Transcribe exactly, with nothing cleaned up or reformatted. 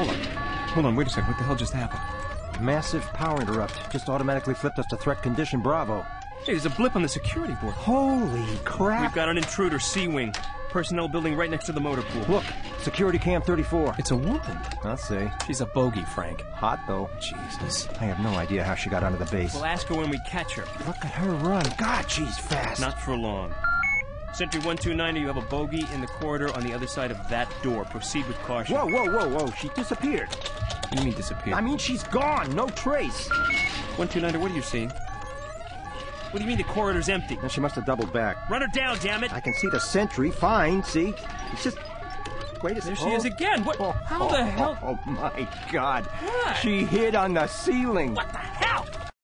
Hold on. Hold on, wait a second. What the hell just happened? Massive power interrupt. Just automatically flipped us to threat condition Bravo. Hey, there's a blip on the security board. Holy crap! We've got an intruder, C-Wing. Personnel building right next to the motor pool. Look, security cam thirty-four. It's a woman. I'll see. She's a bogey, Frank. Hot, though. Jesus. I have no idea how she got onto the base. We'll ask her when we catch her. Look at her run. God, she's fast. Not for long. Sentry one two nine, you have a bogey in the corridor on the other side of that door. Proceed with caution. Whoa, whoa, whoa, whoa. She disappeared. What do you mean disappeared? I mean, she's gone. No trace. one two nine, what are you seeing? What do you mean the corridor's empty? Then she must have doubled back. Run her down, damn it! I can see the sentry. Fine, see? It's just... Wait a second. There she is again. What? Oh, How oh, the hell? Oh, my God. What? She hid on the ceiling. What the